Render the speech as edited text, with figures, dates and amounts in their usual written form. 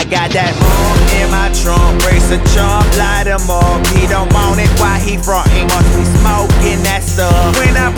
got that in my trunk, brace a chump, light him up. He don't want it, why he frontin'? Must be smoking that stuff. When I